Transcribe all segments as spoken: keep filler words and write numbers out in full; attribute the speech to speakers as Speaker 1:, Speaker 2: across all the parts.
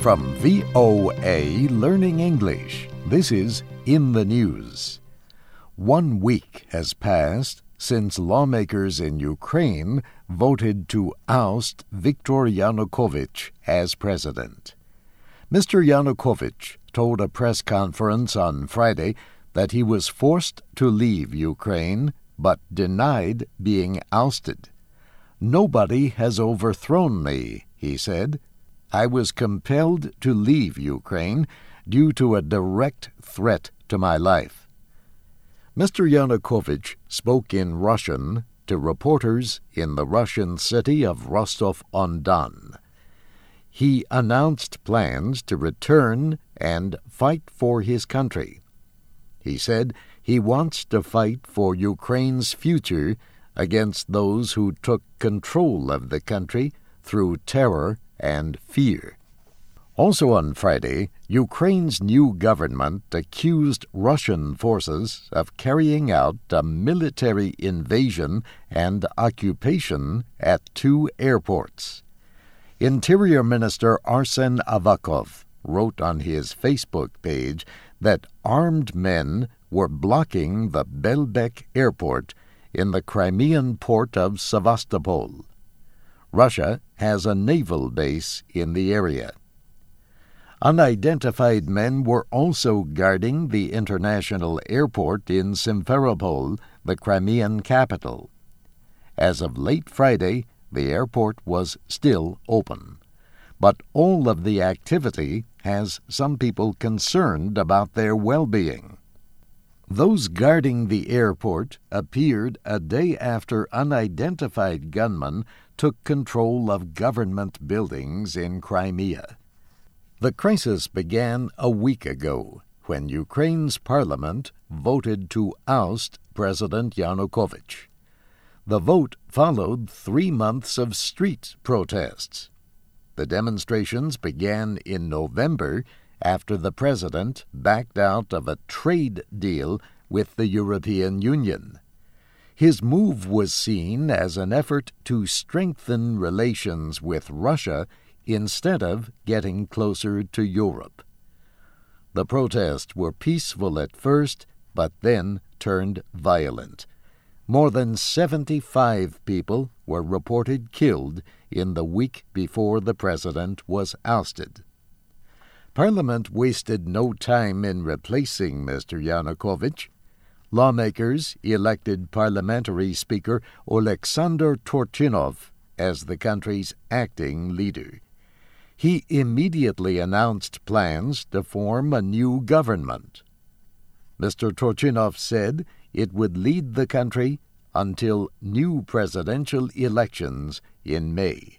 Speaker 1: From V O A Learning English, this is In the News. One week has passed since lawmakers in Ukraine voted to oust Viktor Yanukovych as president. Mister Yanukovych told a press conference on Friday that he was forced to leave Ukraine but denied being ousted. "Nobody has overthrown me," he said. "I was compelled to leave Ukraine due to a direct threat to my life." Mister Yanukovych spoke in Russian to reporters in the Russian city of Rostov-on-Don. He announced plans to return and fight for his country. He said he wants to fight for Ukraine's future against those who took control of the country through terror and fear. Also on Friday, Ukraine's new government accused Russian forces of carrying out a military invasion and occupation at two airports. Interior Minister Arsen Avakov wrote on his Facebook page that armed men were blocking the Belbek airport in the Crimean port of Sevastopol. Russia has a naval base in the area. Unidentified men were also guarding the international airport in Simferopol, the Crimean capital. As of late Friday, the airport was still open. But all of the activity has some people concerned about their well-being. Those guarding the airport appeared a day after unidentified gunmen took control of government buildings in Crimea. The crisis began a week ago when Ukraine's parliament voted to oust President Yanukovych. The vote followed three months of street protests. The demonstrations began in November after the president backed out of a trade deal with the European Union. His move was seen as an effort to strengthen relations with Russia instead of getting closer to Europe. The protests were peaceful at first, but then turned violent. More than seventy-five people were reported killed in the week before the president was ousted. Parliament wasted no time in replacing Mister Yanukovych. Lawmakers elected Parliamentary Speaker Oleksandr Turchinov as the country's acting leader. He immediately announced plans to form a new government. Mister Turchinov said it would lead the country until new presidential elections in May.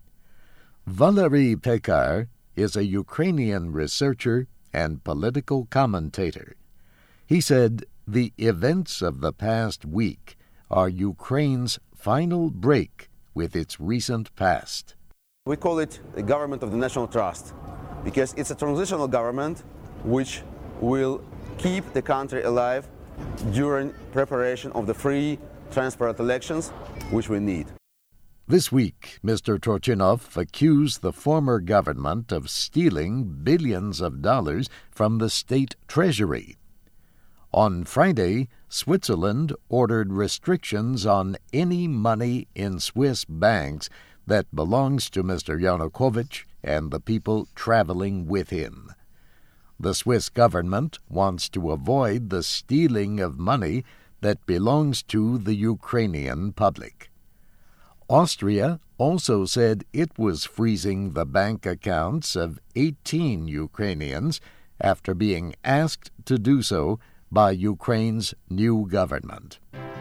Speaker 1: Valery Pekar is a Ukrainian researcher and political commentator. He said the events of the past week are Ukraine's final break with its recent past.
Speaker 2: We call it the government of the national trust because it's a transitional government which will keep the country alive during preparation of the free, transparent elections which we need.
Speaker 1: This week, Mister Turchinov accused the former government of stealing billions of dollars from the state treasury. On Friday, Switzerland ordered restrictions on any money in Swiss banks that belongs to Mister Yanukovych and the people traveling with him. The Swiss government wants to avoid the stealing of money that belongs to the Ukrainian public. Austria also said it was freezing the bank accounts of eighteen Ukrainians after being asked to do so by Ukraine's new government.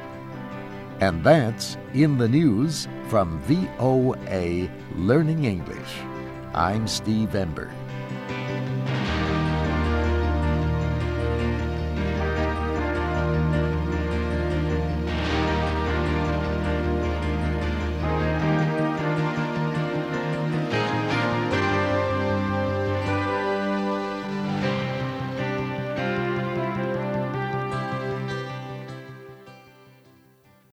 Speaker 1: And that's In the News from V O A Learning English. I'm Steve Ember.